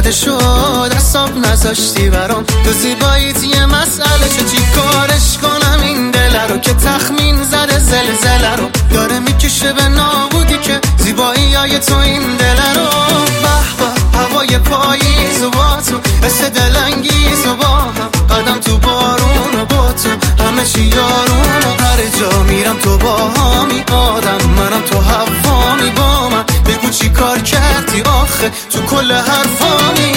رده شد حساب نذاشتی برام. تو زیباییت یه مسئله چی کارش کنم این دل رو که تخمین زده زلزله رو داره میکشه به نابودی که زیبایی های تو این دل رو. به به هوای پاییز و با تو حس دلانگیز و با هم قدم تو بارون و با تو همه چی یارون و هر جا میرم تو با همی آدم منم تو هوامی با من بگو چی کار کردی آخه تو کل حرفامی.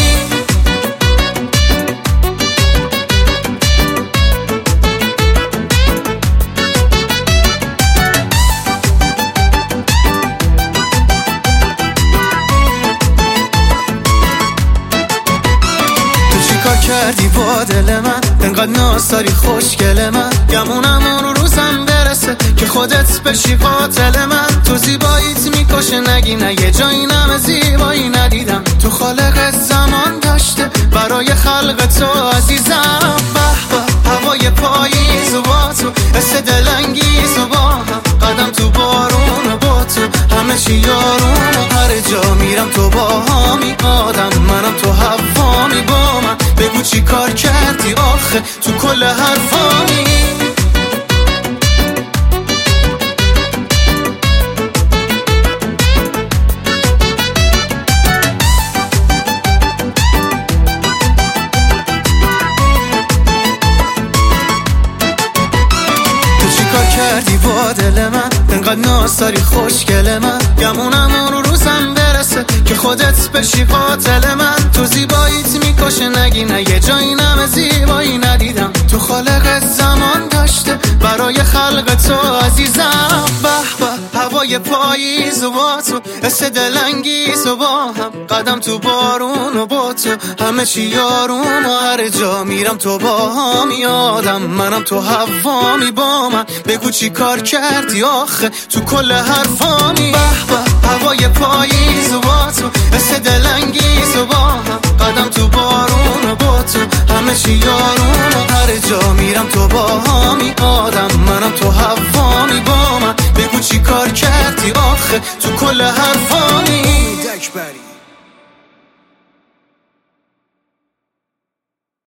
کردی با دل من انقدر ناز خوشگل من گمونم اون روزم برسه که خودت بشی قاتل من. تو زیباییت میکشه نگی نه یه جایی نم زیبایی ندیدم تو خالق زمان داشته برای خلق تو عزیزم. به به هوای پاییز و با تو حس دلانگیز و با هم قدم تو بارون و با تو همه چی یارون و هر جا میرم تو با همی آدم منم تو هوامی با من بگو چی کار کردی آخه تو کل حرفامی. کردی با دل من انقدر ناز خوشگل من گمونم اون روزم برسه که خودت بشی قاتل من. تو زیباییت میکشه نگی نه یه جایی نم زیبایی ندیدم تو خالق زمان داشته برای خلق تو عزیزم. به به هوای پاییز و با تو حس دلانگیز و با هم قدم تو بارون و با تو همه چی یارون و هر جا میرم تو با همی آدم منم تو هوامی با من بگو چی کار کردی آخه تو کل حرفامی. به به هوای پاییز و با تو حس دلانگیز و با هم قدم تو بارون و با تو همه چی یارون و هر جا میرم تو با همی آدم منم تو هوامی با من بگو چی کار کردی آخه تو کل حرفامی.